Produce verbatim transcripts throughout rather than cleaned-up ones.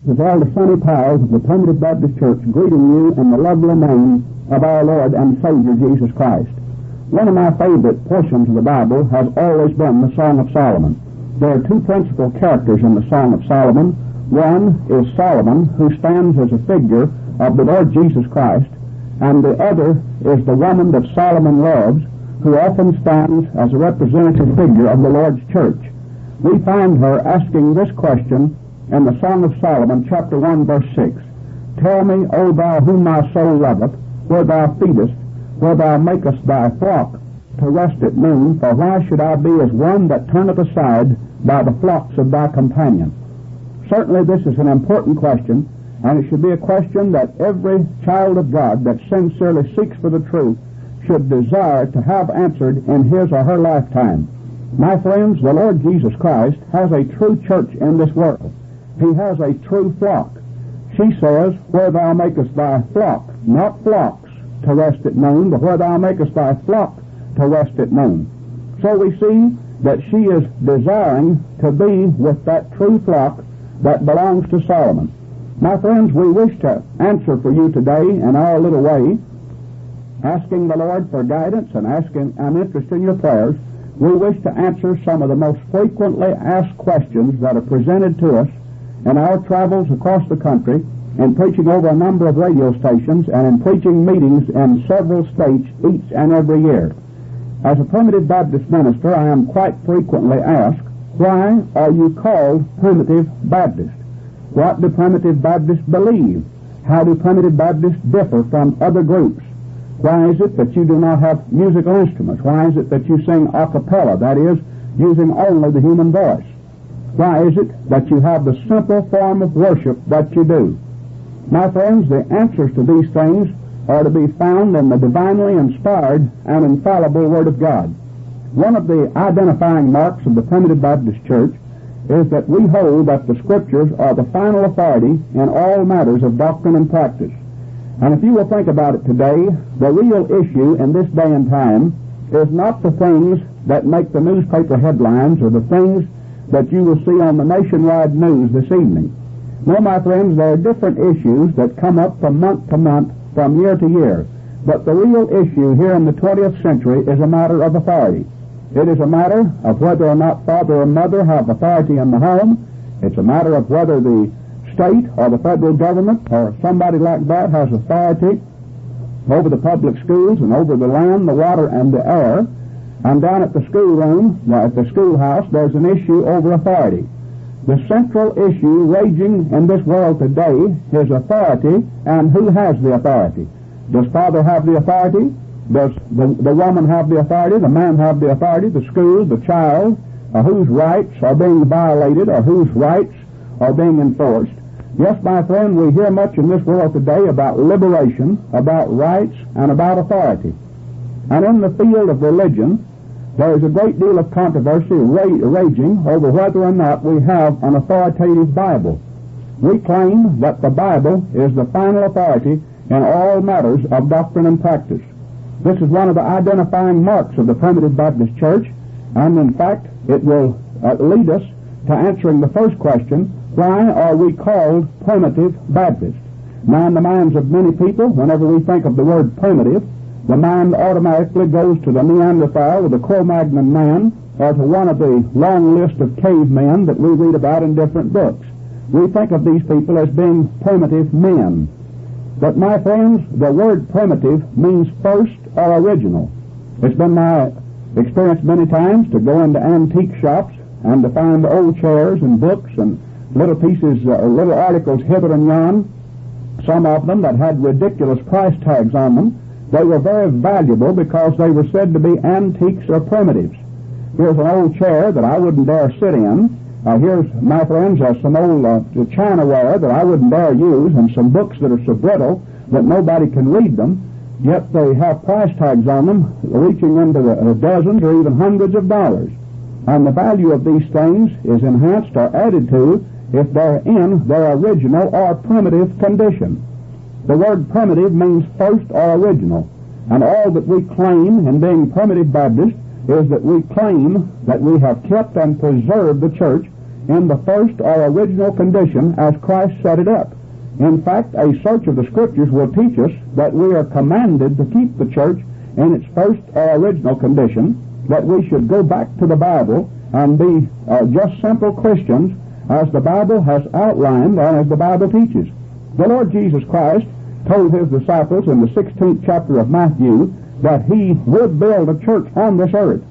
With all the sunny powers of the Primitive Baptist Church greeting you in the lovely name of our Lord and Savior Jesus Christ. One of my favorite portions of the Bible has always been the Song of Solomon. There are two principal characters in the Song of Solomon. One is Solomon, who stands as a figure of the Lord Jesus Christ, and the other is the woman that Solomon loves, who often stands as a representative figure of the Lord's church. We find her asking this question in the Song of Solomon, chapter one, verse six. Tell me, O thou whom my soul loveth, where thou feedest, where thou makest thy flock to rest at noon, for why should I be as one that turneth aside by the flocks of thy companion? Certainly this is an important question, and it should be a question that every child of God that sincerely seeks for the truth should desire to have answered in his or her lifetime. My friends, the Lord Jesus Christ has a true church in this world. He has a true flock. She says, where thou makest thy flock, not flocks to rest at noon, but where thou makest thy flock to rest at noon. So we see that she is desiring to be with that true flock that belongs to Solomon. My friends, we wish to answer for you today in our little way, asking the Lord for guidance and asking an interest in your prayers. We wish to answer some of the most frequently asked questions that are presented to us in our travels across the country, in preaching over a number of radio stations, and in preaching meetings in several states each and every year. As a Primitive Baptist minister, I am quite frequently asked, why are you called Primitive Baptist? What do Primitive Baptists believe? How do Primitive Baptists differ from other groups? Why is it that you do not have musical instruments? Why is it that you sing a cappella, that is, using only the human voice? Why is it that you have the simple form of worship that you do? My friends, the answers to these things are to be found in the divinely inspired and infallible Word of God. One of the identifying marks of the Primitive Baptist Church is that we hold that the Scriptures are the final authority in all matters of doctrine and practice. And if you will think about it today, the real issue in this day and time is not the things that make the newspaper headlines or the things that you will see on the nationwide news this evening. No, my friends, there are different issues that come up from month to month, from year to year. But the real issue here in the twentieth century is a matter of authority. It is a matter of whether or not father or mother have authority in the home. It's a matter of whether the state or the federal government or somebody like that has authority over the public schools and over the land, the water, and the air. And down at the schoolroom, at the schoolhouse, there's an issue over authority. The central issue raging in this world today is authority and who has the authority. Does father have the authority? Does the, the woman have the authority? The man have the authority? The school, the child? Or whose rights are being violated or whose rights are being enforced? Yes, my friend, we hear much in this world today about liberation, about rights, and about authority. And in the field of religion, there is a great deal of controversy ra- raging over whether or not we have an authoritative Bible. We claim that the Bible is the final authority in all matters of doctrine and practice. This is one of the identifying marks of the Primitive Baptist Church, and in fact, it will uh, lead us to answering the first question, why are we called Primitive Baptists? Now, in the minds of many people, whenever we think of the word primitive, the mind automatically goes to the Neanderthal or the Cro-Magnon man, or to one of the long list of cavemen that we read about in different books. We think of these people as being primitive men. But my friends, the word primitive means first or original. It's been my experience many times to go into antique shops and to find old chairs and books and little pieces, uh, little articles hither and yon, some of them that had ridiculous price tags on them. They were very valuable because they were said to be antiques or primitives. Here's an old chair that I wouldn't dare sit in. Uh, here's, my friends, uh, some old uh, chinaware that I wouldn't dare use, and some books that are so brittle that nobody can read them, yet they have price tags on them reaching into the, uh, dozens or even hundreds of dollars. And the value of these things is enhanced or added to if they're in their original or primitive condition. The word primitive means first or original, and all that we claim in being Primitive Baptist is that we claim that we have kept and preserved the church in the first or original condition as Christ set it up. In fact, a search of the Scriptures will teach us that we are commanded to keep the church in its first or original condition, that we should go back to the Bible and be uh, just simple Christians as the Bible has outlined and as the Bible teaches. The Lord Jesus Christ told his disciples in the sixteenth chapter of Matthew that he would build a church on this earth.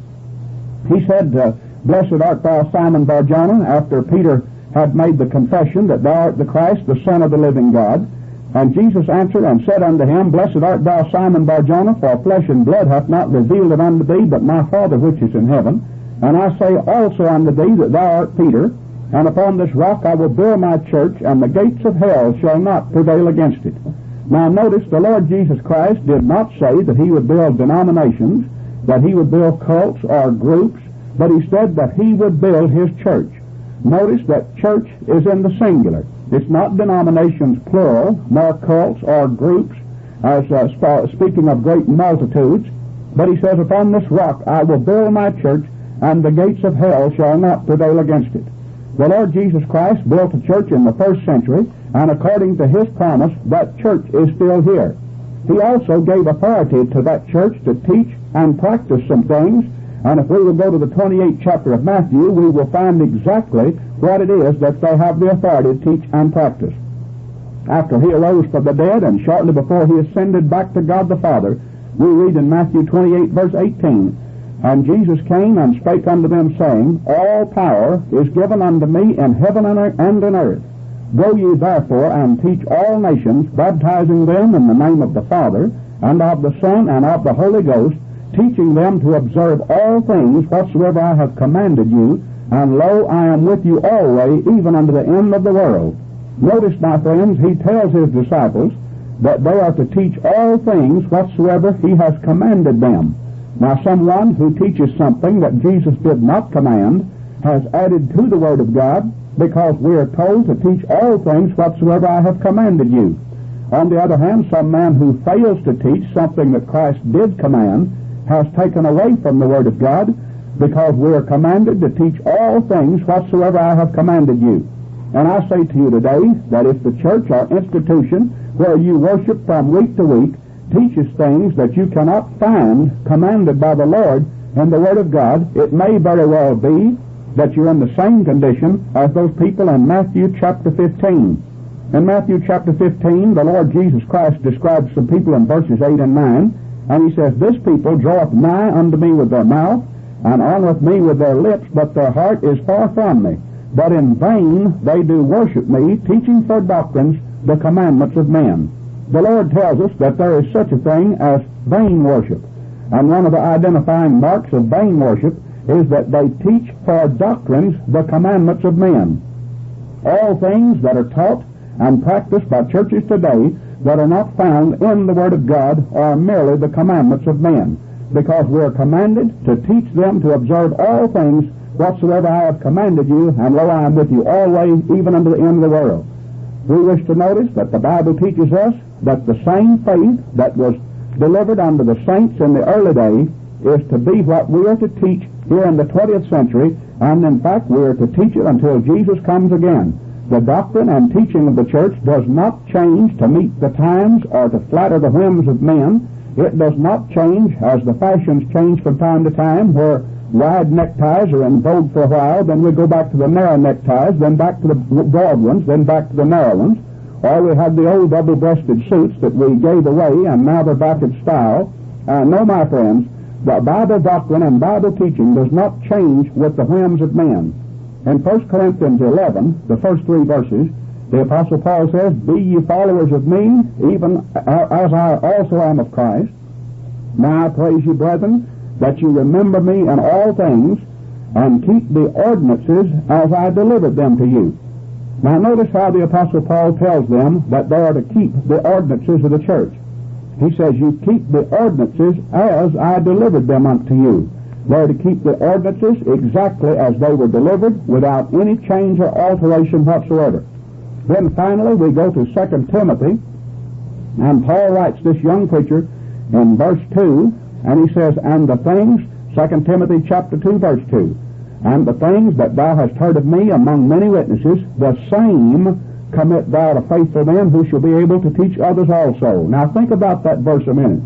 He said, uh, Blessed art thou, Simon Bar-Jonah, after Peter had made the confession that thou art the Christ, the Son of the living God. And Jesus answered and said unto him, Blessed art thou, Simon Bar-Jonah, for flesh and blood hath not revealed it unto thee, but my Father which is in heaven. And I say also unto thee that thou art Peter, and upon this rock I will build my church, and the gates of hell shall not prevail against it. Now notice, the Lord Jesus Christ did not say that he would build denominations, that he would build cults or groups, but he said that he would build his church. Notice that church is in the singular. It's not denominations plural, nor cults or groups, as uh, sp- speaking of great multitudes, but he says, Upon this rock I will build my church, and the gates of hell shall not prevail against it. The Lord Jesus Christ built a church in the first century, and according to his promise, that church is still here. He also gave authority to that church to teach and practice some things, and if we will go to the twenty-eighth chapter of Matthew, we will find exactly what it is that they have the authority to teach and practice. After he arose from the dead, and shortly before he ascended back to God the Father, we read in Matthew twenty-eight, verse eighteen, And Jesus came and spake unto them, saying, All power is given unto me in heaven and in earth. Go ye therefore and teach all nations, baptizing them in the name of the Father, and of the Son, and of the Holy Ghost, teaching them to observe all things whatsoever I have commanded you, and lo, I am with you always, even unto the end of the world. Notice, my friends, he tells his disciples that they are to teach all things whatsoever he has commanded them. Now, someone who teaches something that Jesus did not command has added to the Word of God, because we are told to teach all things whatsoever I have commanded you. On the other hand, some man who fails to teach something that Christ did command has taken away from the Word of God, because we are commanded to teach all things whatsoever I have commanded you. And I say to you today that if the church or institution where you worship from week to week teaches things that you cannot find commanded by the Lord in the Word of God, it may very well be that you're in the same condition as those people in Matthew chapter fifteen. In Matthew chapter fifteen, the Lord Jesus Christ describes some people in verses eight and nine, and he says, This people draweth nigh unto me with their mouth, and honoreth me with their lips, but their heart is far from me. But in vain they do worship me, teaching for doctrines the commandments of men. The Lord tells us that there is such a thing as vain worship. And one of the identifying marks of vain worship is that they teach for doctrines the commandments of men. All things that are taught and practiced by churches today that are not found in the Word of God are merely the commandments of men, because we are commanded to teach them to observe all things whatsoever I have commanded you, and lo, I am with you always, even unto the end of the world. We wish to notice that the Bible teaches us that the same faith that was delivered unto the saints in the early day is to be what we are to teach here in the twentieth century, and in fact we are to teach it until Jesus comes again. The doctrine and teaching of the church does not change to meet the times or to flatter the whims of men. It does not change as the fashions change from time to time, where wide neckties are in vogue for a while, then we go back to the narrow neckties, then back to the broad ones, then back to the narrow ones. Or we have the old double-breasted suits that we gave away, and now they're back in style. Uh, no, my friends, the Bible doctrine and Bible teaching does not change with the whims of men. In First Corinthians eleven, the first three verses, the Apostle Paul says, Be ye followers of me, even as I also am of Christ. Now I praise you, brethren, that you remember me in all things, and keep the ordinances as I delivered them to you. Now notice how the Apostle Paul tells them that they are to keep the ordinances of the church. He says, You keep the ordinances as I delivered them unto you. They are to keep the ordinances exactly as they were delivered, without any change or alteration whatsoever. Then finally we go to Second Timothy, and Paul writes this young preacher in verse two, and he says, And the things, Second Timothy chapter two, verse two, And the things that thou hast heard of me among many witnesses, the same commit thou to faithful men who shall be able to teach others also. Now think about that verse a minute.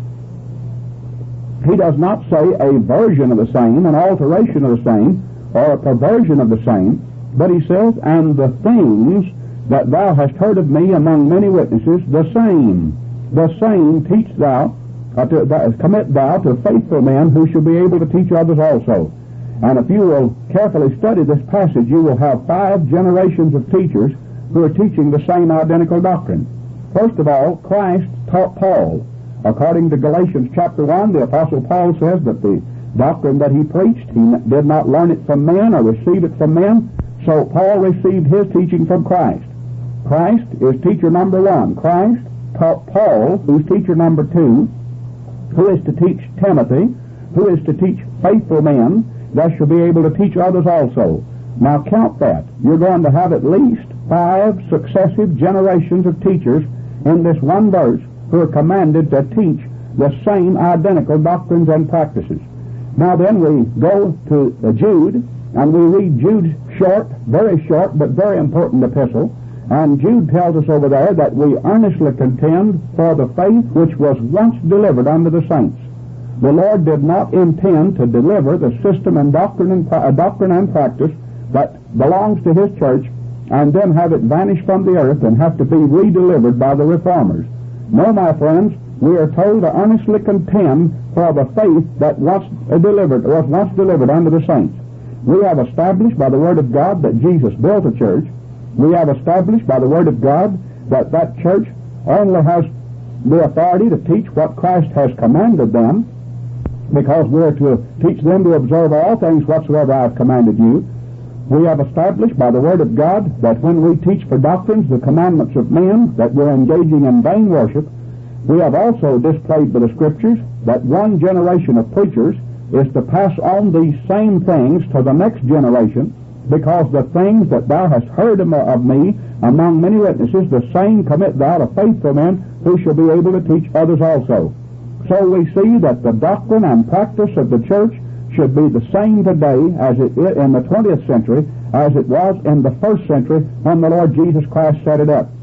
He does not say a version of the same, an alteration of the same, or a perversion of the same, but he says, and the things that thou hast heard of me among many witnesses, the same, the same teach thou, uh, to, uh, commit thou to faithful men who shall be able to teach others also. And if you will carefully study this passage, you will have five generations of teachers who are teaching the same identical doctrine. First of all, Christ taught Paul. According to Galatians chapter one, the Apostle Paul says that the doctrine that he preached, he did not learn it from men or receive it from men, so Paul received his teaching from Christ. Christ is teacher number one. Christ taught Paul, who's teacher number two, who is to teach Timothy, who is to teach faithful men, that shall be able to teach others also. Now count that. You're going to have at least five successive generations of teachers in this one verse who are commanded to teach the same identical doctrines and practices. Now then we go to Jude, and we read Jude's short, very short, but very important epistle. And Jude tells us over there that we earnestly contend for the faith which was once delivered unto the saints. The Lord did not intend to deliver the system and doctrine and, uh, doctrine and practice that belongs to His church and then have it vanish from the earth and have to be redelivered by the reformers. No, my friends, we are told to earnestly contend for the faith that once delivered, was once delivered unto the saints. We have established by the Word of God that Jesus built a church. We have established by the Word of God that that church only has the authority to teach what Christ has commanded them, because we're to teach them to observe all things whatsoever I have commanded you. We have established by the Word of God that when we teach for doctrines the commandments of men, that we're engaging in vain worship. We have also displayed by the Scriptures that one generation of preachers is to pass on these same things to the next generation, because the things that thou hast heard of me among many witnesses, the same commit thou to faithful men who shall be able to teach others also. So we see that the doctrine and practice of the church should be the same today as it is in the twentieth century as it was in the first century when the Lord Jesus Christ set it up.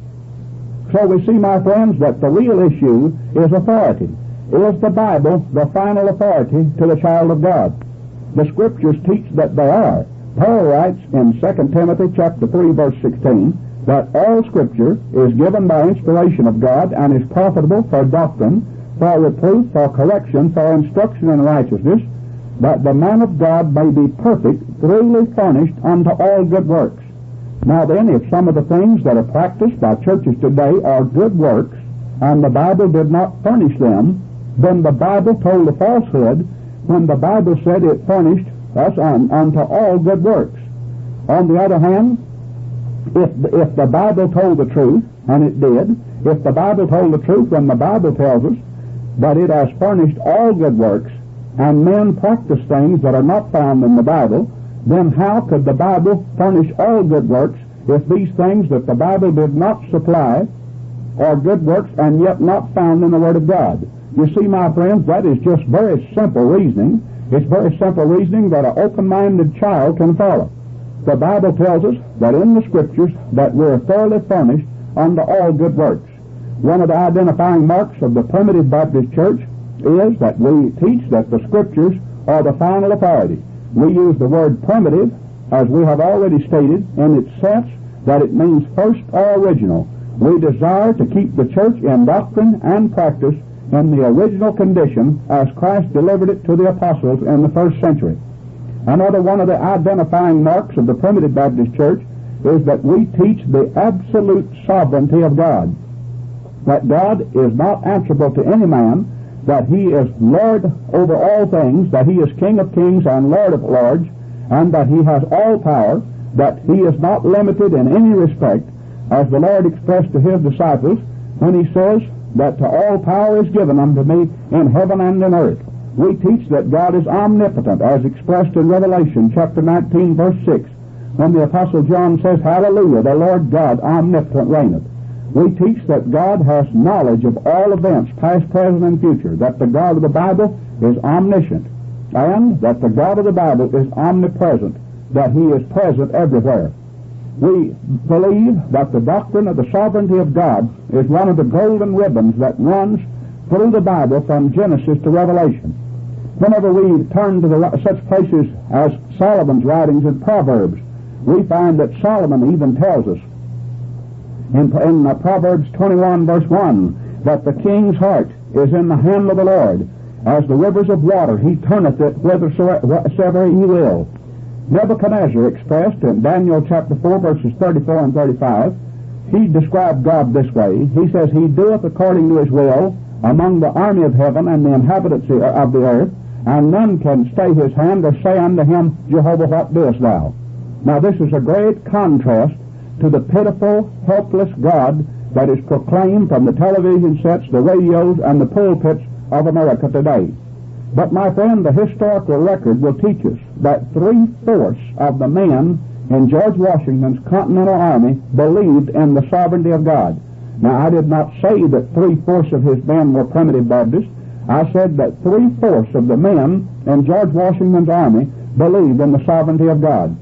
So we see, my friends, that the real issue is authority. Is the Bible the final authority to the child of God? The Scriptures teach that they are. Paul writes in Second Timothy chapter three, verse sixteen, that all Scripture is given by inspiration of God and is profitable for doctrine, for reproof, for correction, for instruction in righteousness, that the man of God may be perfect, thoroughly furnished unto all good works. Now then, if some of the things that are practiced by churches today are good works, and the Bible did not furnish them, then the Bible told a falsehood when the Bible said it furnished us un, unto all good works. On the other hand, if, if the Bible told the truth, and it did, if the Bible told the truth when the Bible tells us that it has furnished all good works, and men practice things that are not found in the Bible, then how could the Bible furnish all good works if these things that the Bible did not supply are good works and yet not found in the Word of God? You see, my friends, that is just very simple reasoning. It's very simple reasoning that an open-minded child can follow. The Bible tells us that in the Scriptures that we're thoroughly furnished unto all good works. One of the identifying marks of the primitive Baptist church is that we teach that the Scriptures are the final authority. We use the word primitive, as we have already stated, in its sense that it means first or original. We desire to keep the church in doctrine and practice in the original condition as Christ delivered it to the apostles in the first century. Another one of the identifying marks of the primitive Baptist church is that we teach the absolute sovereignty of God. That God is not answerable to any man, that He is Lord over all things, that He is King of kings and Lord of lords, and that He has all power, that He is not limited in any respect, as the Lord expressed to His disciples when He says that to all power is given unto me in heaven and in earth. We teach that God is omnipotent, as expressed in Revelation chapter nineteen, verse six, when the Apostle John says, Hallelujah, the Lord God omnipotent reigneth. We teach that God has knowledge of all events, past, present, and future, that the God of the Bible is omniscient, and that the God of the Bible is omnipresent. that He is present everywhere. We believe that the doctrine of the sovereignty of God is one of the golden ribbons that runs through the Bible from Genesis to Revelation. Whenever we turn to the, such places as Solomon's writings in Proverbs, we find that Solomon even tells us in, in uh, Proverbs twenty-one verse one that the king's heart is in the hand of the Lord. As the rivers of water, He turneth it whithersoever He will. Nebuchadnezzar expressed in Daniel chapter four verses thirty-four and thirty-five, he described God this way. He says, He doeth according to His will among the army of heaven and the inhabitants of the earth, and none can stay His hand or say unto Him, Jehovah, what doest thou? Now this is a great contrast to the pitiful, helpless God that is proclaimed from the television sets, the radios, and the pulpits of America today. But my friend, the historical record will teach us that three-fourths of the men in George Washington's Continental Army believed in the sovereignty of God. Now, I did not say that three-fourths of his men were primitive Baptists. I said that three-fourths of the men in George Washington's army believed in the sovereignty of God.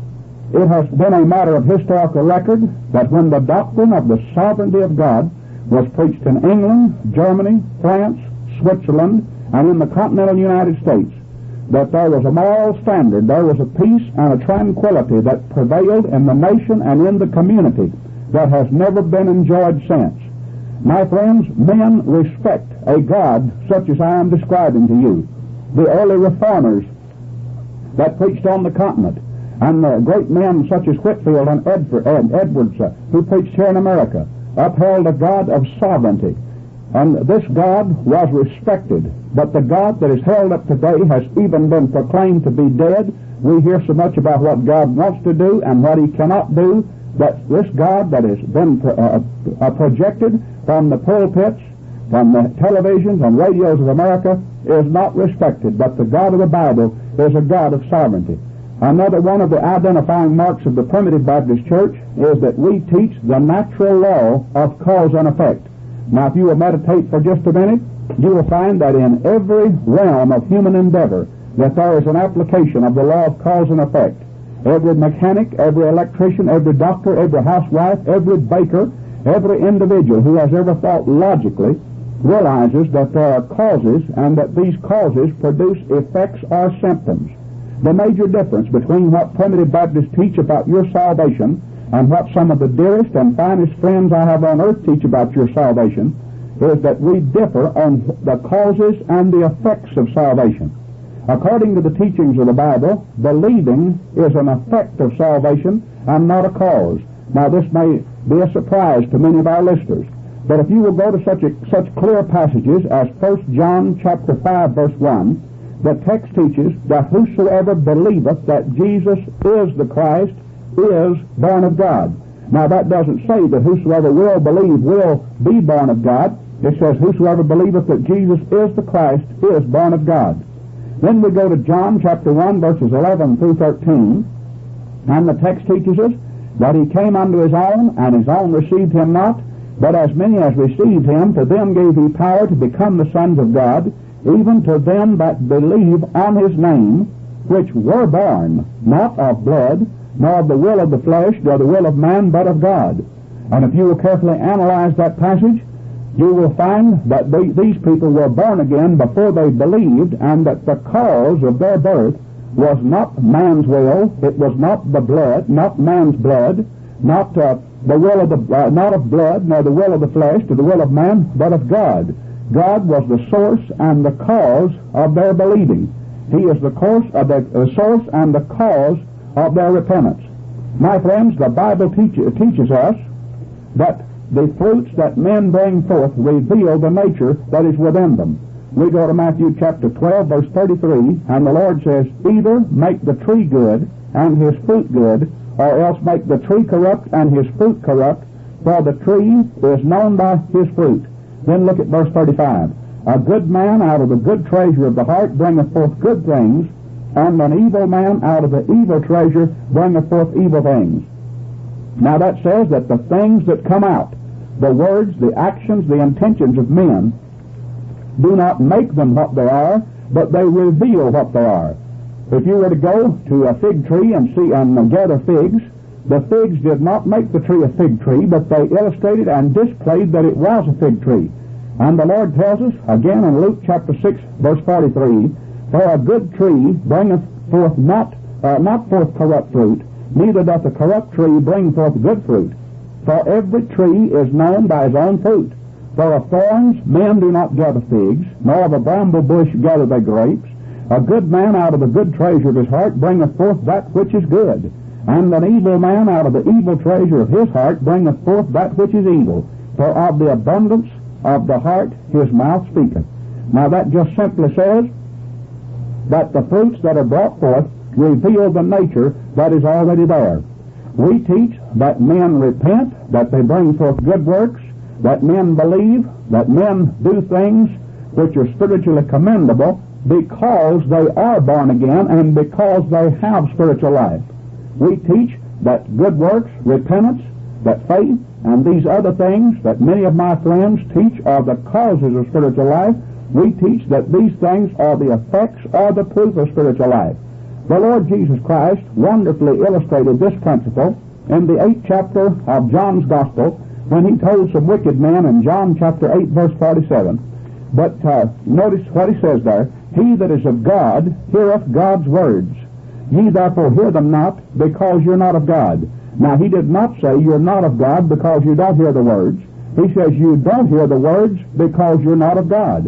It has been a matter of historical record that when the doctrine of the sovereignty of God was preached in England, Germany, France, Switzerland, and in the continental United States, that there was a moral standard, there was a peace and a tranquility that prevailed in the nation and in the community that has never been enjoyed since. My friends, men respect a God such as I am describing to you. The early reformers that preached on the continent, and the great men such as Whitefield and Edwards, uh, who preached here in America, upheld a God of sovereignty. And this God was respected. But the God that is held up today has even been proclaimed to be dead. We hear so much about what God wants to do and what He cannot do, that this God that has been uh, uh, projected from the pulpits, from the televisions and radios of America, is not respected. But the God of the Bible is a God of sovereignty. Another one of the identifying marks of the Primitive Baptist Church is that we teach the natural law of cause and effect. Now, if you will meditate for just a minute, you will find that in every realm of human endeavor that there is an application of the law of cause and effect. Every mechanic, every electrician, every doctor, every housewife, every baker, every individual who has ever thought logically realizes that there are causes and that these causes produce effects or symptoms. The major difference between what Primitive Baptists teach about your salvation and what some of the dearest and finest friends I have on earth teach about your salvation is that we differ on the causes and the effects of salvation. According to the teachings of the Bible, believing is an effect of salvation and not a cause. Now, this may be a surprise to many of our listeners, but if you will go to such a, such clear passages as First John chapter five verse one, the text teaches that whosoever believeth that Jesus is the Christ is born of God. Now, that doesn't say that whosoever will believe will be born of God. It says whosoever believeth that Jesus is the Christ is born of God. Then we go to John chapter one verses eleven through thirteen, and the text teaches us that He came unto His own, and His own received Him not, but as many as received Him, to them gave He power to become the sons of God, even to them that believe on His name, which were born not of blood, nor of the will of the flesh, nor the will of man, but of God. And if you will carefully analyze that passage, you will find that they, these people were born again before they believed, and that the cause of their birth was not man's will, it was not the blood, not man's blood, not uh, the will of the uh, not of blood, nor the will of the flesh, or the will of man, but of God. God was the source and the cause of their believing. He is the course of the uh, source and the cause of their repentance. My friends, the Bible teach, teaches us that the fruits that men bring forth reveal the nature that is within them. We go to Matthew chapter twelve, verse thirty-three, and the Lord says, either make the tree good and his fruit good, or else make the tree corrupt and his fruit corrupt, for the tree is known by his fruit. Then look at verse thirty-five. A good man out of the good treasure of the heart bringeth forth good things, and an evil man out of the evil treasure bringeth forth evil things. Now that says that the things that come out, the words, the actions, the intentions of men, do not make them what they are, but they reveal what they are. If you were to go to a fig tree and see and gather figs, the figs did not make the tree a fig tree, but they illustrated and displayed that it was a fig tree. And the Lord tells us, again in Luke chapter six, verse forty-three, for a good tree bringeth forth not, uh, not forth corrupt fruit, neither doth a corrupt tree bring forth good fruit. For every tree is known by his own fruit. For of thorns men do not gather figs, nor of a bramble bush gather they grapes. A good man out of the good treasure of his heart bringeth forth that which is good, and an evil man out of the evil treasure of his heart bringeth forth that which is evil. For of the abundance of the heart his mouth speaketh. Now that just simply says that the fruits that are brought forth reveal the nature that is already there. We teach that men repent, that they bring forth good works, that men believe, that men do things which are spiritually commendable because they are born again and because they have spiritual life. We teach that good works, repentance, that faith, and these other things that many of my friends teach are the causes of spiritual life. We teach that these things are the effects or the proof of spiritual life. The Lord Jesus Christ wonderfully illustrated this principle in the eighth chapter of John's Gospel when he told some wicked men in John chapter eight, verse forty-seven. But uh, notice what he says there. He that is of God heareth God's words. Ye therefore hear them not, because you're not of God. Now, he did not say you're not of God because you don't hear the words. He says you don't hear the words because you're not of God.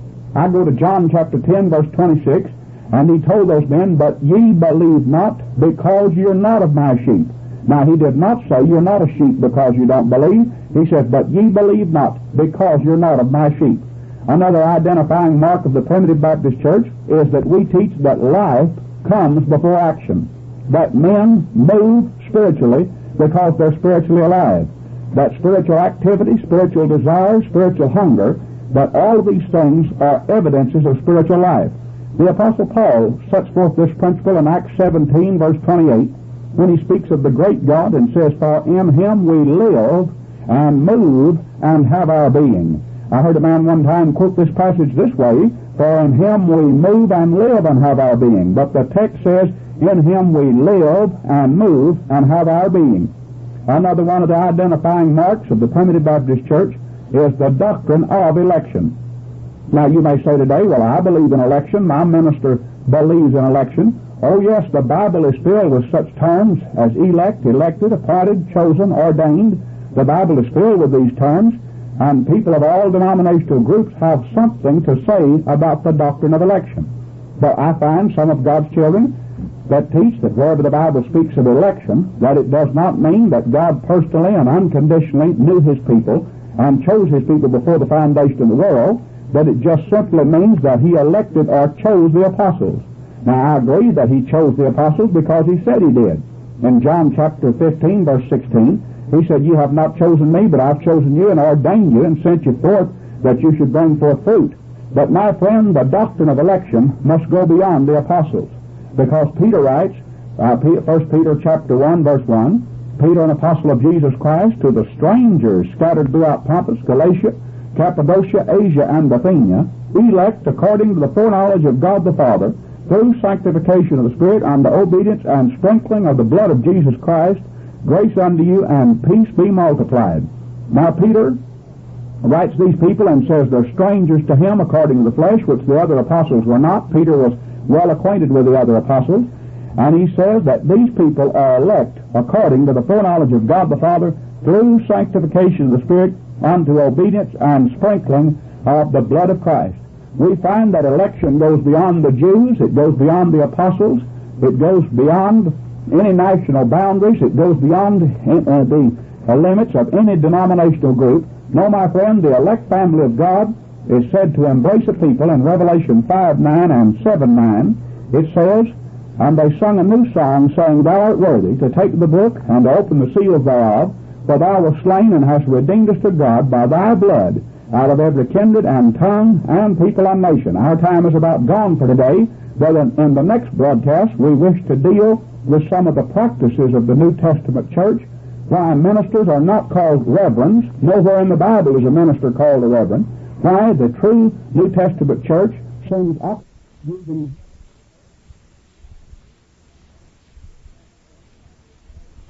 I go to John chapter ten, verse twenty-six, and he told those men, but ye believe not because you're not of my sheep. Now, he did not say you're not a sheep because you don't believe. He says, but ye believe not because you're not of my sheep. Another identifying mark of the Primitive Baptist Church is that we teach that life comes before action, that men move spiritually because they're spiritually alive, that spiritual activity, spiritual desire, spiritual hunger, that all of these things are evidences of spiritual life. The Apostle Paul sets forth this principle in Acts seventeen, verse twenty-eight, when he speaks of the great God and says, for in him we live and move and have our being. I heard a man one time quote this passage this way, for in him we move and live and have our being. But the text says, in him we live and move and have our being. Another one of the identifying marks of the Primitive Baptist Church is the doctrine of election. Now you may say today, well, I believe in election, my minister believes in election. Oh yes, the Bible is filled with such terms as elect, elected, appointed, chosen, ordained. The Bible is filled with these terms, and people of all denominational groups have something to say about the doctrine of election. But I find some of God's children that teach that wherever the Bible speaks of election, that it does not mean that God personally and unconditionally knew his people and chose his people before the foundation of the world, that it just simply means that he elected or chose the apostles. Now I agree that he chose the apostles because he said he did. In John chapter fifteen, verse sixteen, he said, you have not chosen me, but I've chosen you and ordained you and sent you forth that you should bring forth fruit. But my friend, the doctrine of election must go beyond the apostles. Because Peter writes, uh, First Peter chapter one, verse one, Peter, an apostle of Jesus Christ, to the strangers scattered throughout Pontus, Galatia, Cappadocia, Asia, and Bithynia, elect according to the foreknowledge of God the Father, through sanctification of the Spirit, unto obedience and sprinkling of the blood of Jesus Christ, grace unto you and peace be multiplied. Now Peter writes these people and says they're strangers to him according to the flesh, which the other apostles were not. Peter was well acquainted with the other apostles, and he says that these people are elect according to the foreknowledge of God the Father, through sanctification of the Spirit, unto obedience and sprinkling of the blood of Christ. We find that election goes beyond the Jews, it goes beyond the apostles, it goes beyond any national boundaries, it goes beyond uh, the uh, limits of any denominational group. No, my friend, the elect family of God is said to embrace a people in Revelation five nine and seven nine. It says, and they sung a new song, saying, thou art worthy to take the book and to open the seals thereof, for thou wast slain and hast redeemed us to God by thy blood out of every kindred and tongue and people and nation. Our time is about gone for today, but in, in the next broadcast we wish to deal with some of the practices of the New Testament church, why ministers are not called reverends. Nowhere in the Bible is a minister called a reverend. Why the true New Testament church seems up using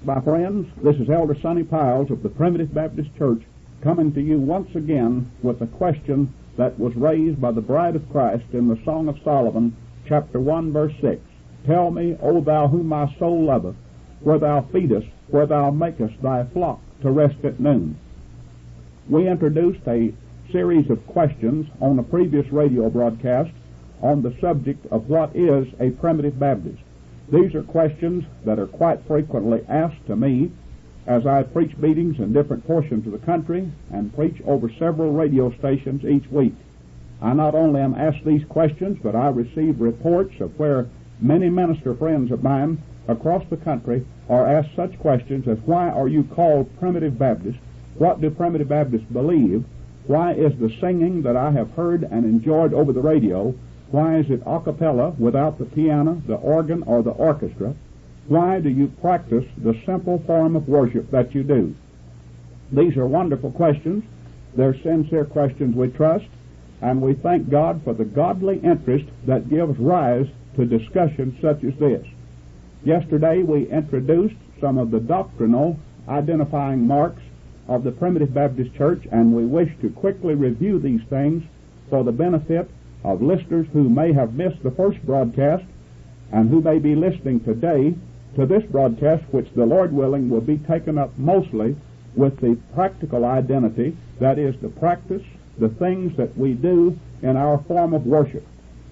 My friends, this is Elder Sonny Piles of the Primitive Baptist Church coming to you once again with a question that was raised by the Bride of Christ in the Song of Solomon, chapter one, verse six. Tell me, O thou whom my soul loveth, where thou feedest, where thou makest thy flock to rest at noon. We introduced a series of questions on a previous radio broadcast on the subject of what is a primitive Baptist. These are questions that are quite frequently asked to me as I preach meetings in different portions of the country and preach over several radio stations each week. I not only am asked these questions, but I receive reports of where many minister friends of mine across the country are asked such questions as, why are you called Primitive Baptist? What do Primitive Baptists believe? Why is the singing that I have heard and enjoyed over the radio, why is it a cappella without the piano, the organ, or the orchestra? Why do you practice the simple form of worship that you do? These are wonderful questions. They're sincere questions, we trust, and we thank God for the godly interest that gives rise to discussions such as this. Yesterday we introduced some of the doctrinal identifying marks of the Primitive Baptist Church, and we wish to quickly review these things for the benefit of listeners who may have missed the first broadcast and who may be listening today to this broadcast, which the Lord willing will be taken up mostly with the practical identity, that is, the practice, the things that we do in our form of worship.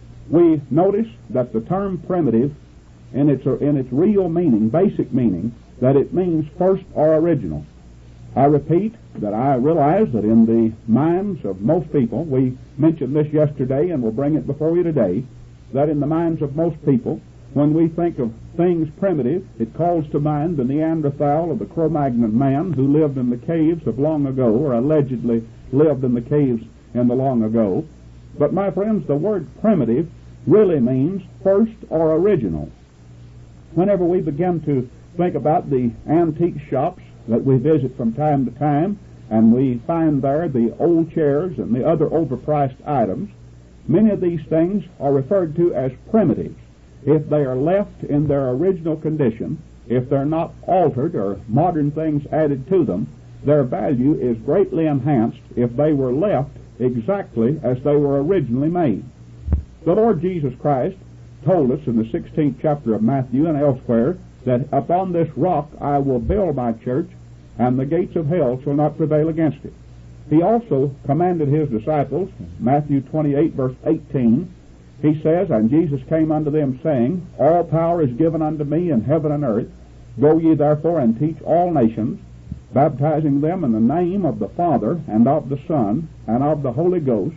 We notice that the term primitive, in its, in its real meaning, basic meaning, that it means first or original. I repeat that I realize that in the minds of most people, we mentioned this yesterday and we'll bring it before you today, that in the minds of most people, when we think of things primitive, it calls to mind the Neanderthal or the Cro-Magnon man who lived in the caves of long ago, or allegedly lived in the caves in the long ago. But my friends, the word primitive really means first or original. Whenever we begin to think about the antique shops that we visit from time to time, and we find there the old chairs and the other overpriced items, many of these things are referred to as primitives. If they are left in their original condition, if they're not altered or modern things added to them, their value is greatly enhanced if they were left exactly as they were originally made. The Lord Jesus Christ told us in the sixteenth chapter of Matthew and elsewhere that upon this rock I will build my church, and the gates of hell shall not prevail against it. He also commanded his disciples, Matthew twenty-eight, verse eighteen, he says, And Jesus came unto them, saying, All power is given unto me in heaven and earth. Go ye therefore and teach all nations, baptizing them in the name of the Father, and of the Son, and of the Holy Ghost.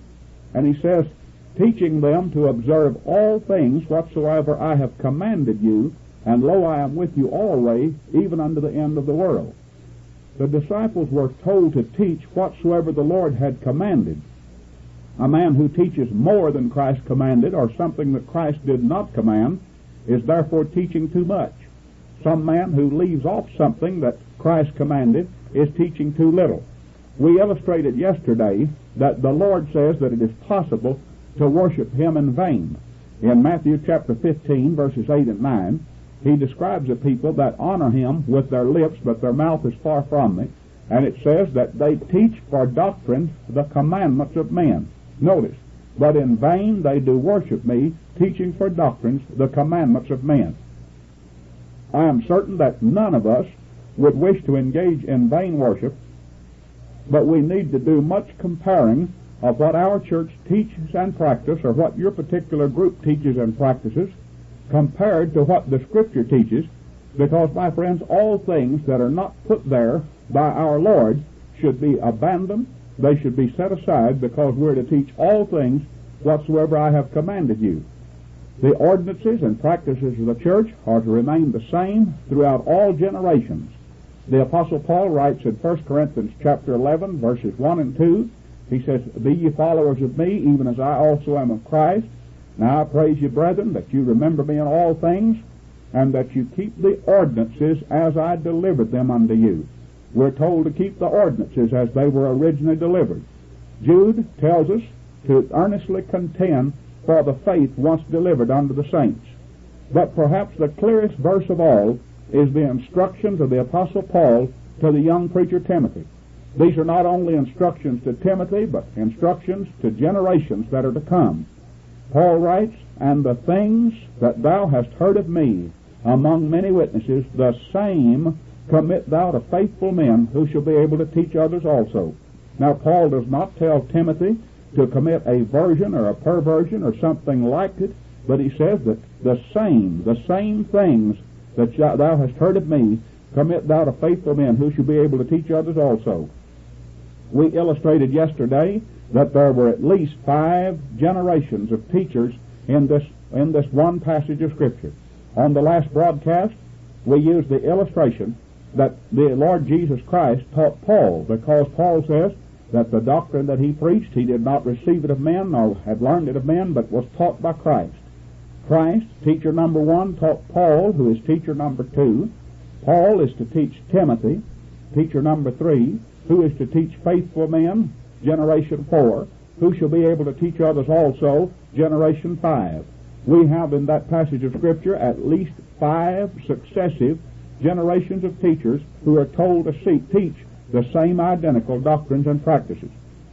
And he says, teaching them to observe all things whatsoever I have commanded you, and lo, I am with you always, even unto the end of the world. The disciples were told to teach whatsoever the Lord had commanded. A man who teaches more than Christ commanded, or something that Christ did not command, is therefore teaching too much. Some man who leaves off something that Christ commanded is teaching too little. We illustrated yesterday that the Lord says that it is possible to worship Him in vain. In Matthew chapter fifteen, verses eight and nine, He describes a people that honor Him with their lips, but their mouth is far from me. And it says that they teach for doctrine the commandments of men. Notice, but in vain they do worship me, teaching for doctrines the commandments of men. I am certain that none of us would wish to engage in vain worship, but we need to do much comparing of what our church teaches and practices, or what your particular group teaches and practices, compared to what the Scripture teaches, because, my friends, all things that are not put there by our Lord should be abandoned. They should be set aside, because we're to teach all things whatsoever I have commanded you. The ordinances and practices of the church are to remain the same throughout all generations. The Apostle Paul writes in First Corinthians chapter eleven, verses one and two, he says, Be ye followers of me, even as I also am of Christ. Now I praise you, brethren, that you remember me in all things, and that you keep the ordinances as I delivered them unto you. We're told to keep the ordinances as they were originally delivered. Jude tells us to earnestly contend for the faith once delivered unto the saints. But perhaps the clearest verse of all is the instructions of the Apostle Paul to the young preacher Timothy. These are not only instructions to Timothy, but instructions to generations that are to come. Paul writes, "And the things that thou hast heard of me among many witnesses, the same commit thou to faithful men who shall be able to teach others also." Now, Paul does not tell Timothy to commit a version or a perversion or something like it, but he says that the same, the same things that thou hast heard of me, commit thou to faithful men who shall be able to teach others also. We illustrated yesterday that there were at least five generations of teachers in this in this one passage of Scripture. On the last broadcast, we used the illustration that the Lord Jesus Christ taught Paul, because Paul says that the doctrine that he preached, he did not receive it of men, nor had learned it of men, but was taught by Christ. Christ, teacher number one, taught Paul, who is teacher number two. Paul is to teach Timothy, teacher number three, who is to teach faithful men, generation four, who shall be able to teach others also, generation five. We have in that passage of Scripture at least five successive generations of teachers who are told to see, teach the same identical doctrines and practices.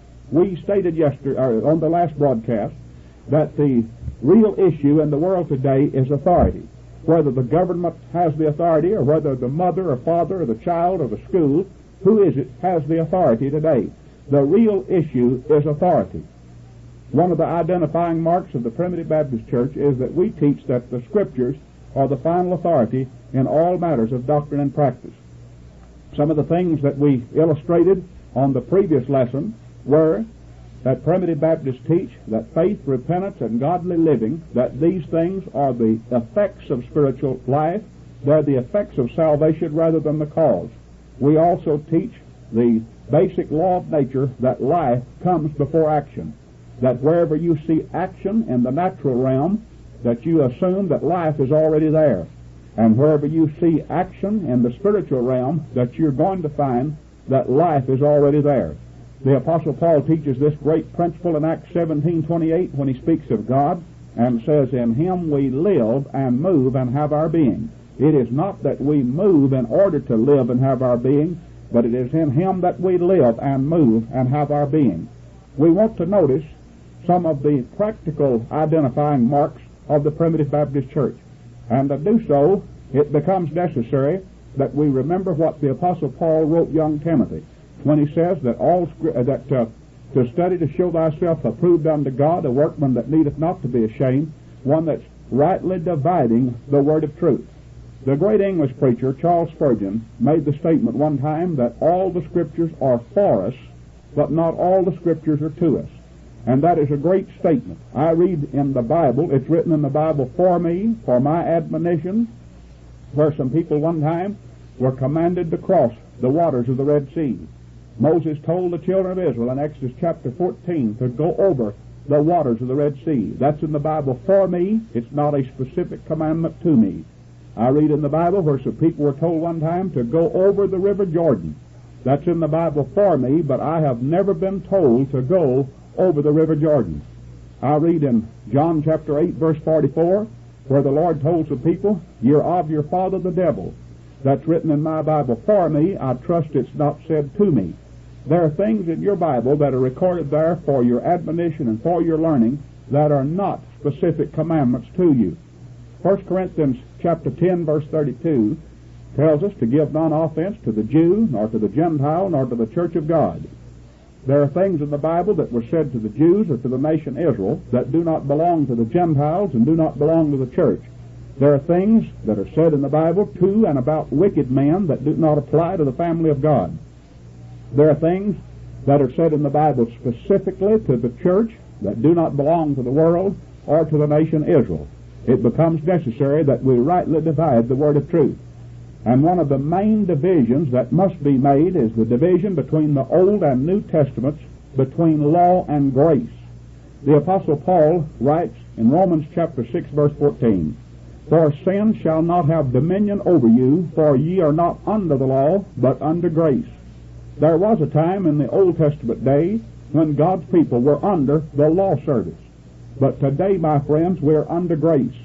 We stated yesterday, or on the last broadcast, that the real issue in the world today is authority. Whether the government has the authority, or whether the mother or father or the child or the school, who is it has the authority today? The real issue is authority. One of the identifying marks of the Primitive Baptist Church is that we teach that the Scriptures are the final authority in all matters of doctrine and practice. Some of the things that we illustrated on the previous lesson were that Primitive Baptists teach that faith, repentance, and godly living, that these things are the effects of spiritual life. They're the effects of salvation rather than the cause. We also teach the basic law of nature that life comes before action. That wherever you see action in the natural realm, that you assume that life is already there. And wherever you see action in the spiritual realm, that you're going to find that life is already there. The Apostle Paul teaches this great principle in Acts seventeen twenty-eight when he speaks of God and says, "In Him we live and move and have our being." It is not that we move in order to live and have our being, but it is in Him that we live and move and have our being. We want to notice some of the practical identifying marks of the Primitive Baptist Church. And to do so, it becomes necessary that we remember what the Apostle Paul wrote young Timothy when he says that all that uh, to study to show thyself approved unto God, a workman that needeth not to be ashamed, one that's rightly dividing the word of truth. The great English preacher Charles Spurgeon made the statement one time that all the Scriptures are for us, but not all the Scriptures are to us. And that is a great statement. I read in the Bible, it's written in the Bible for me, for my admonition, where some people one time were commanded to cross the waters of the Red Sea. Moses told the children of Israel in Exodus chapter fourteen to go over the waters of the Red Sea. That's in the Bible for me. It's not a specific commandment to me. I read in the Bible where some people were told one time to go over the River Jordan. That's in the Bible for me, but I have never been told to go over the River Jordan. I read in John chapter eight verse forty-four where the Lord told some people, "You're of your father the devil." That's written in my Bible for me. I trust it's not said to me. There are things in your Bible that are recorded there for your admonition and for your learning that are not specific commandments to you. First Corinthians chapter ten verse thirty-two tells us to give none offense to the Jew, nor to the Gentile, nor to the church of God. There are things in the Bible that were said to the Jews or to the nation Israel that do not belong to the Gentiles and do not belong to the church. There are things that are said in the Bible to and about wicked men that do not apply to the family of God. There are things that are said in the Bible specifically to the church that do not belong to the world or to the nation Israel. It becomes necessary that we rightly divide the word of truth. And one of the main divisions that must be made is the division between the Old and New Testaments, between law and grace. The Apostle Paul writes in Romans chapter six verse fourteen, "For sin shall not have dominion over you, for ye are not under the law, but under grace." There was a time in the Old Testament day when God's people were under the law service. But today, my friends, we're under grace.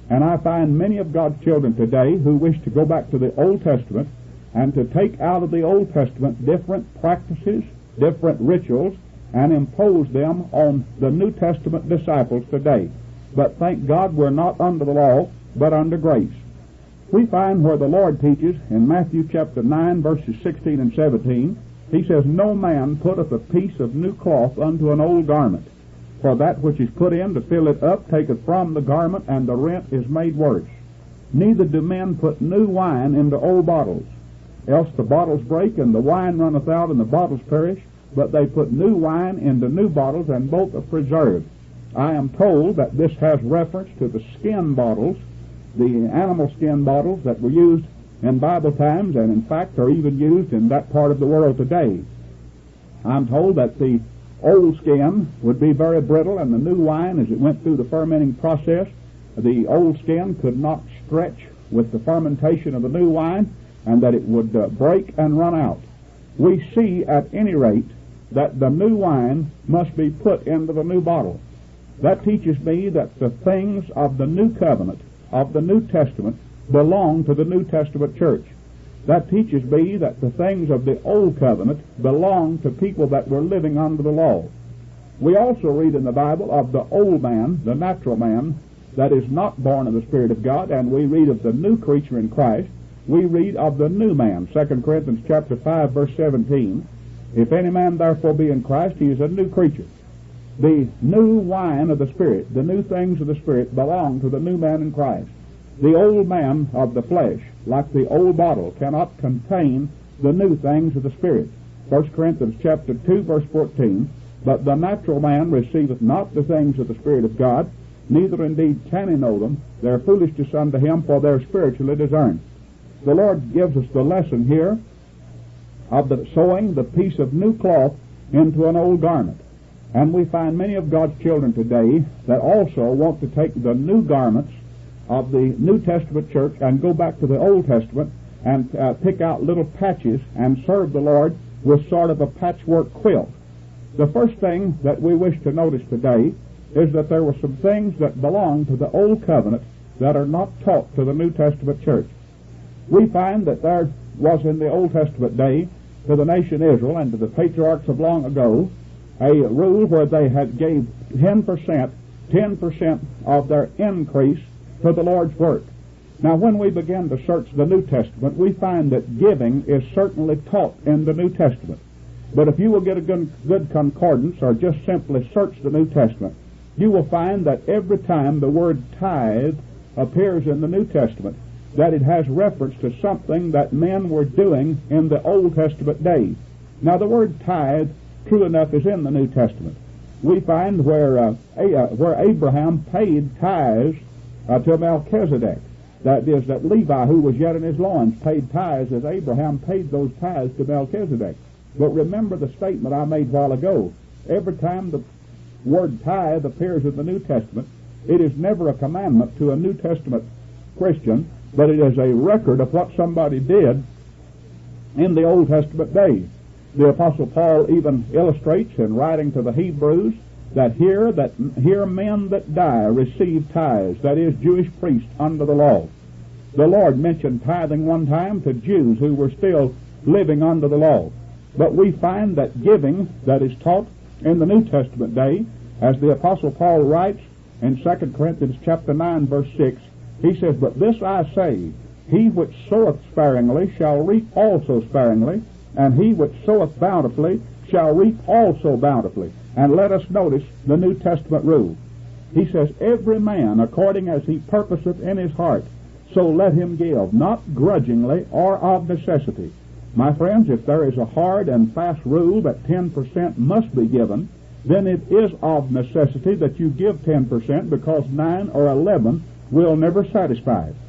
And I find many of God's children today who wish to go back to the Old Testament and to take out of the Old Testament different practices, different rituals, and impose them on the New Testament disciples today. But thank God we're not under the law, but under grace. We find where the Lord teaches in Matthew chapter nine, verses sixteen and seventeen, He says, "No man putteth a piece of new cloth unto an old garment. For that which is put in to fill it up taketh from the garment, and the rent is made worse. Neither do men put new wine into old bottles. Else the bottles break, and the wine runneth out, and the bottles perish. But they put new wine into new bottles, and both are preserved." I am told that this has reference to the skin bottles, the animal skin bottles that were used in Bible times, and in fact are even used in that part of the world today. I'm told that the old skin would be very brittle, and the new wine, as it went through the fermenting process, the old skin could not stretch with the fermentation of the new wine, and that it would uh, break and run out. We see, at any rate, that the new wine must be put into the new bottle. That teaches me that the things of the new covenant, of the New Testament, belong to the New Testament church. That teaches me that the things of the Old Covenant belong to people that were living under the law. We also read in the Bible of the old man, the natural man, that is not born of the Spirit of God, and we read of the new creature in Christ. We read of the new man, Second Corinthians chapter five, verse seventeen. "If any man therefore be in Christ, he is a new creature." The new wine of the Spirit, the new things of the Spirit, belong to the new man in Christ. The old man of the flesh, like the old bottle, cannot contain the new things of the Spirit. First Corinthians chapter two, verse fourteen, "But the natural man receiveth not the things of the Spirit of God, neither indeed can he know them. They are foolishness unto him, for they are spiritually discerned." The Lord gives us the lesson here of the sewing the piece of new cloth into an old garment. And we find many of God's children today that also want to take the new garments of the New Testament church and go back to the Old Testament and uh, pick out little patches and serve the Lord with sort of a patchwork quilt. The first thing that we wish to notice today is that there were some things that belong to the Old Covenant that are not taught to the New Testament church. We find that there was in the Old Testament day to the nation Israel and to the patriarchs of long ago a rule where they had gave ten percent, ten percent of their increase to the Lord's work. Now, when we begin to search the New Testament, we find that giving is certainly taught in the New Testament. But if you will get a good, good concordance or just simply search the New Testament, you will find that every time the word tithe appears in the New Testament, that it has reference to something that men were doing in the Old Testament days. Now, the word tithe, true enough, is in the New Testament. We find where uh, a, uh, where Abraham paid tithes uh, to Melchizedek. That is, that Levi, who was yet in his loins, paid tithes as Abraham paid those tithes to Melchizedek. But remember the statement I made a while ago. Every time the word tithe appears in the New Testament, it is never a commandment to a New Testament Christian, but it is a record of what somebody did in the Old Testament days. The Apostle Paul even illustrates in writing to the Hebrews that here that here men that die receive tithes, that is, Jewish priests under the law. The Lord mentioned tithing one time to Jews who were still living under the law. But we find that giving that is taught in the New Testament day, as the Apostle Paul writes in Second Corinthians chapter nine, verse six, he says, "But this I say, he which soweth sparingly shall reap also sparingly, and he which soweth bountifully shall reap also bountifully." And let us notice the New Testament rule. He says, "Every man according as he purposeth in his heart, so let him give, not grudgingly or of necessity." My friends, if there is a hard and fast rule that ten percent must be given, then it is of necessity that you give ten percent, because nine or eleven will never satisfy it.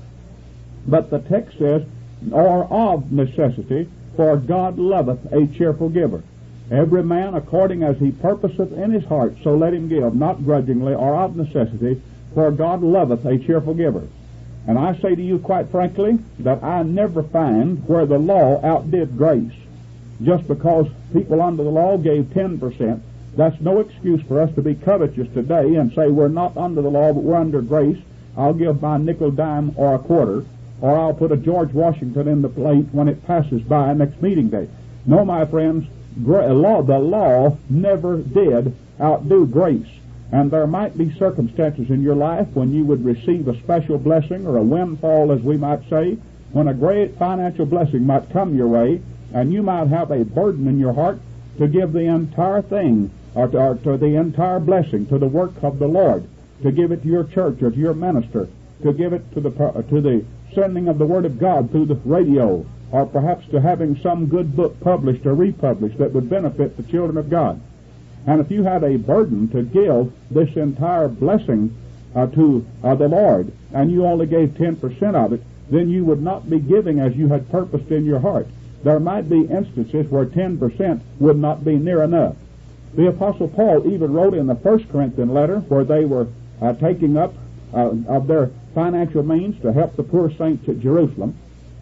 But the text says, "or of necessity, for God loveth a cheerful giver." Every man according as he purposeth in his heart, so let him give, not grudgingly or of necessity, for God loveth a cheerful giver. And I say to you quite frankly that I never find where the law outdid grace. Just because people under the law gave ten percent, that's no excuse for us to be covetous today and say we're not under the law but we're under grace, I'll give my nickel, dime, or a quarter, or I'll put a George Washington in the plate when it passes by next meeting day. No, my friends, gra- law, the law never did outdo grace. And there might be circumstances in your life when you would receive a special blessing or a windfall, as we might say, when a great financial blessing might come your way, and you might have a burden in your heart to give the entire thing, or to, or to the entire blessing, to the work of the Lord, to give it to your church or to your minister, to give it to the to the sending of the Word of God through the radio, or perhaps to having some good book published or republished that would benefit the children of God. And if you had a burden to give this entire blessing uh, to uh, the Lord, and you only gave ten percent of it, then you would not be giving as you had purposed in your heart. There might be instances where ten percent would not be near enough. The Apostle Paul even wrote in the First Corinthian letter, where they were uh, taking up uh, of their financial means to help the poor saints at Jerusalem.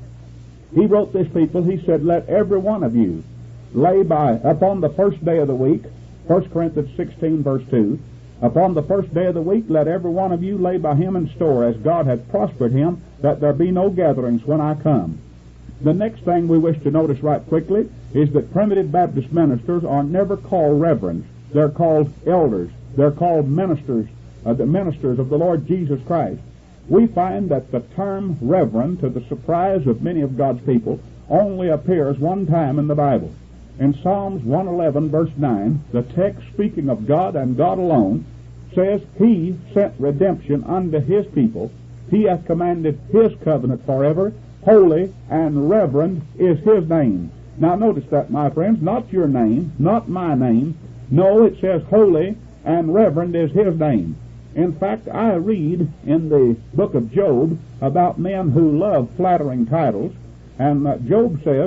He wrote this people, he said, let every one of you lay by upon the first day of the week, First Corinthians sixteen, verse two, upon the first day of the week, let every one of you lay by him in store, as God hath prospered him, that there be no gatherings when I come. The next thing we wish to notice right quickly is that primitive Baptist ministers are never called reverends. They're called elders. They're called ministers, uh, the ministers of the Lord Jesus Christ. We find that the term reverend, to the surprise of many of God's people, only appears one time in the Bible. In Psalms one eleven, verse nine, the text speaking of God and God alone says, He sent redemption unto His people. He hath commanded His covenant forever. Holy and reverend is His name. Now notice that, my friends, not your name, not my name. No, it says holy and reverend is His name. In fact, I read in the book of Job about men who love flattering titles, and uh, Job says,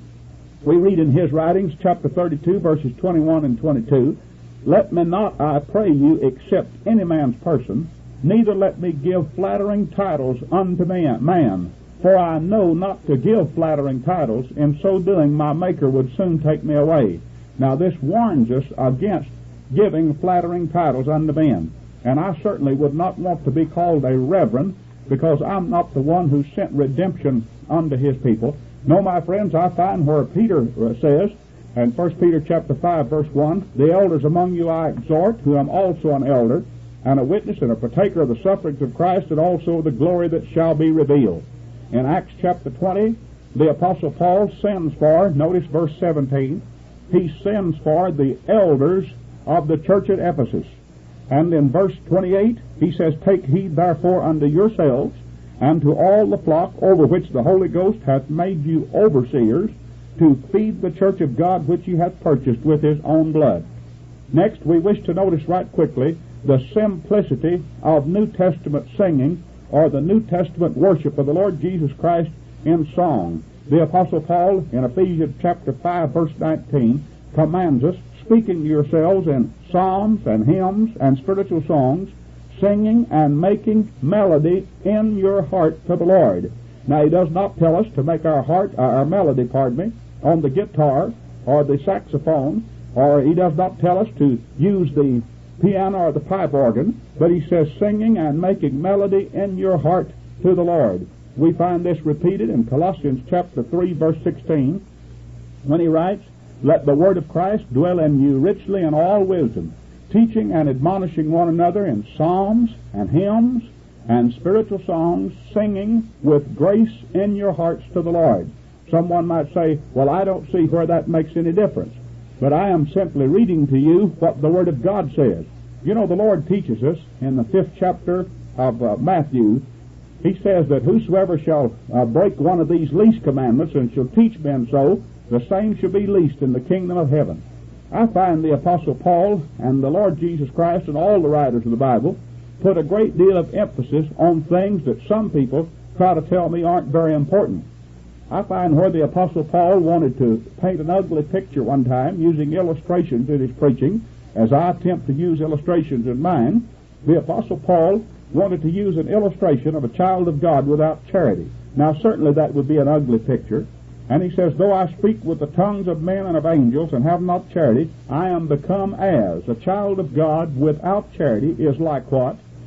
we read in his writings, chapter thirty-two, verses twenty-one and twenty-two, let me not, I pray you, accept any man's person, neither let me give flattering titles unto man, man, for I know not to give flattering titles, in so doing my Maker would soon take me away. Now this warns us against giving flattering titles unto men, and I certainly would not want to be called a reverend, because I'm not the one who sent redemption unto His people. No, my friends, I find where Peter says, in First Peter chapter five, verse one, the elders among you I exhort, who am also an elder, and a witness and a partaker of the sufferings of Christ, and also of the glory that shall be revealed. In Acts chapter twenty, the Apostle Paul sends for, notice verse seventeen, he sends for the elders of the church at Ephesus. And in verse twenty-eight, he says, take heed therefore unto yourselves, and to all the flock over which the Holy Ghost hath made you overseers, to feed the church of God which He hath purchased with His own blood. Next, we wish to notice right quickly the simplicity of New Testament singing, or the New Testament worship of the Lord Jesus Christ in song. The Apostle Paul, in Ephesians chapter five, verse nineteen, commands us, speaking to yourselves in psalms and hymns and spiritual songs, singing and making melody in your heart to the Lord. Now, he does not tell us to make our heart, our melody, pardon me, on the guitar or the saxophone, or he does not tell us to use the piano or the pipe organ, but he says singing and making melody in your heart to the Lord. We find this repeated in Colossians chapter three, verse sixteen, when he writes, let the word of Christ dwell in you richly in all wisdom, teaching and admonishing one another in psalms and hymns and spiritual songs, singing with grace in your hearts to the Lord. Someone might say, well, I don't see where that makes any difference. But I am simply reading to you what the Word of God says. You know, the Lord teaches us in the fifth chapter of uh, Matthew, He says that whosoever shall uh, break one of these least commandments and shall teach men so, the same shall be least in the kingdom of heaven. I find the Apostle Paul and the Lord Jesus Christ and all the writers of the Bible put a great deal of emphasis on things that some people try to tell me aren't very important. I find where the Apostle Paul wanted to paint an ugly picture one time using illustrations in his preaching, as I attempt to use illustrations in mine, the Apostle Paul wanted to use an illustration of a child of God without charity. Now certainly that would be an ugly picture. And he says, though I speak with the tongues of men and of angels and have not charity, I am become as a child of God without charity is like what?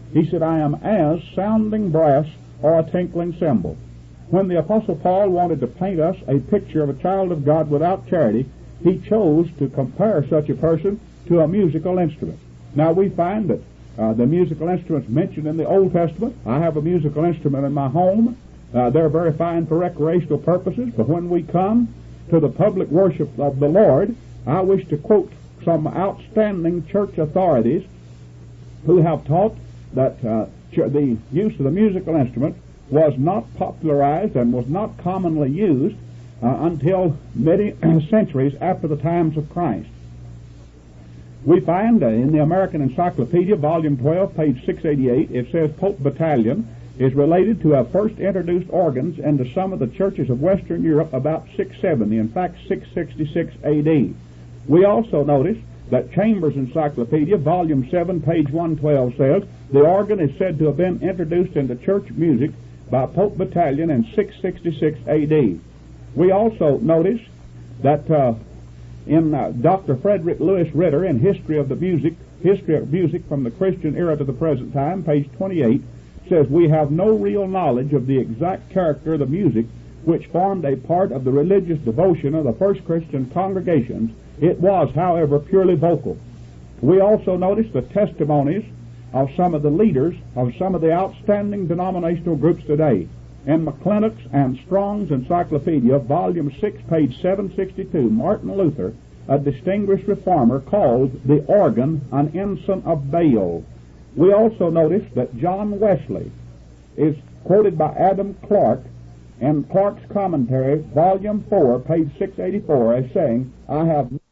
He said, I am as sounding brass or a tinkling cymbal. When the Apostle Paul wanted to paint us a picture of a child of God without charity, he chose to compare such a person to a musical instrument. Now we find that uh, the musical instruments mentioned in the Old Testament, I have a musical instrument in my home. Uh, they're very fine for recreational purposes, but when we come to the public worship of the Lord, I wish to quote some outstanding church authorities who have taught that uh, the use of the musical instrument was not popularized and was not commonly used uh, until many centuries after the times of Christ. We find uh, in the American Encyclopedia, volume twelve, page six eighty-eight, it says Pope Battalion is related to have first introduced organs into some of the churches of Western Europe about six seventy, in fact six sixty-six A D. We also notice that Chambers Encyclopedia, volume seven, page one twelve says the organ is said to have been introduced into church music by Pope Battalion in six sixty-six A D. We also notice that uh, in uh, Doctor Frederick Lewis Ritter in History of the Music, History of Music from the Christian Era to the Present Time, page twenty-eight, says we have no real knowledge of the exact character of the music which formed a part of the religious devotion of the first Christian congregations. It was, however, purely vocal. We also notice the testimonies of some of the leaders of some of the outstanding denominational groups today. In McClintock's and Strong's Encyclopedia, volume six, page seven sixty-two, Martin Luther, a distinguished reformer, called the organ an ensign of Baal. We also notice that John Wesley is quoted by Adam Clarke in Clarke's commentary, volume four, page six eighty-four, as saying, I have